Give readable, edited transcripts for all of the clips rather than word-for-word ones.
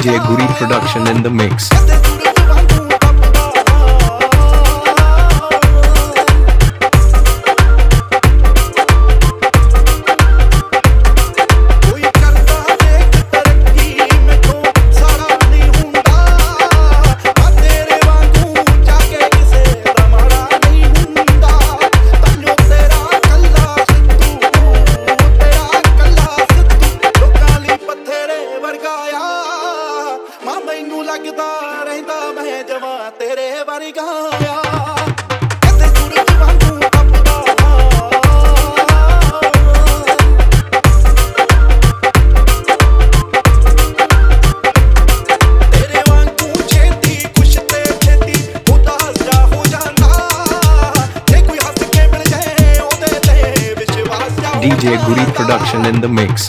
DJ Guri production in the mix. लगदा रहंदा मैं जवां तेरे वर्गा DJ Guri production in the mix.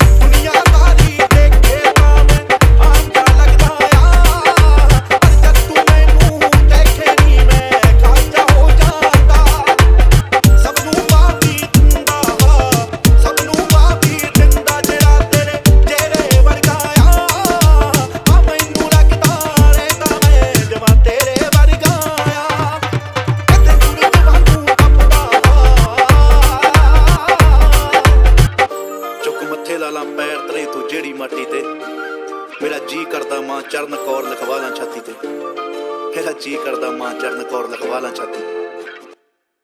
पैर तले तू जेड़ी माटी ते मेरा जी करदा मां चरण कौर लिखवा ला छाती ते मेरा जी करदा मां चरण कौर लिखवा ला छाती।